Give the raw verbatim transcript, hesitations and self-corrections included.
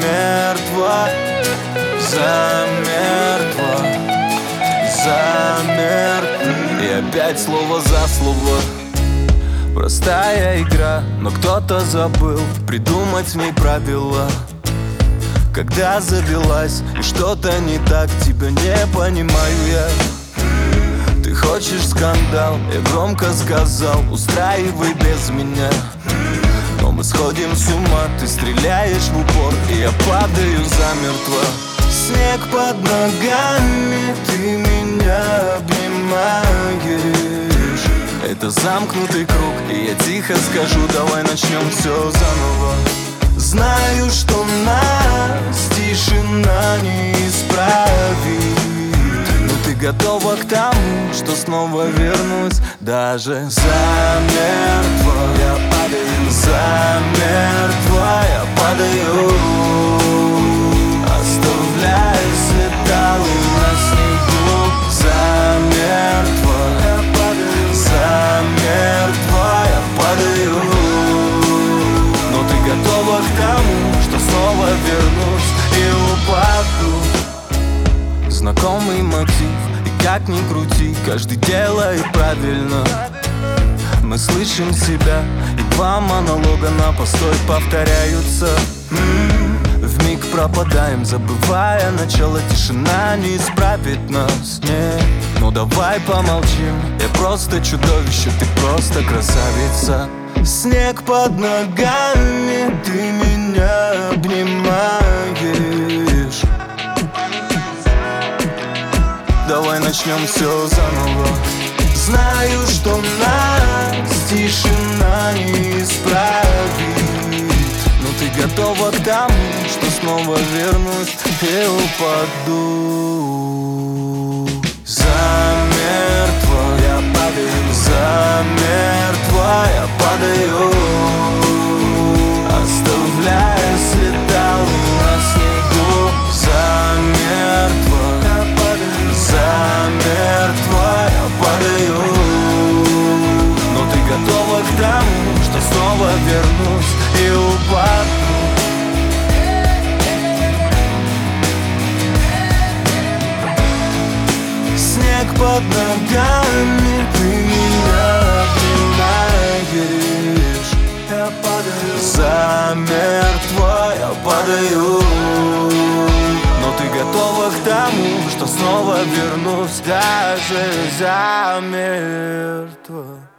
замертво, замертво, замертво. И опять слово за слово. Простая игра, но кто-то забыл придумать в ней правила. Когда завелась и что-то не так, тебя не понимаю я. Ты хочешь скандал, я громко сказал, устраивай без меня. Но мы сходим с ума, ты стреляешь в упор, и я падаю замертво. Снег под ногами, ты меня обнимаешь. Это замкнутый круг, и я тихо скажу, давай начнем все заново. Знаю, что нас тишина не исправит, но ты готова к тому, что снова вернусь. Даже замертво я падаю, замертво я падаю, оставляя следы на снегу. Замертво я падаю, замертво я падаю, но ты готова к тому, что снова вернусь и упаду. Знакомый мотив, и как ни крути, каждый делает правильно. Мы слышим себя, и два монолога на постой повторяются. М-м-м. Вмиг пропадаем, забывая начало, тишина не исправит нас, нет. Ну давай помолчим, я просто чудовище, ты просто красавица. Снег под ногами, ты меня обнимаешь. Давай начнем все заново. Знаю, что нас тишина не исправит, но ты готова к тому, что снова вернусь и упаду. Замертво я падаю, замертво я падаю, оставляя следы на снегу. Замертво я падаю, замертво я падаю, но ты готова к тому, что снова вернусь и упаду. Снег под ногами, ты меня обнимаешь. Я падаю, замертво я падаю, но ты готова к тому, что снова вернусь даже замертво.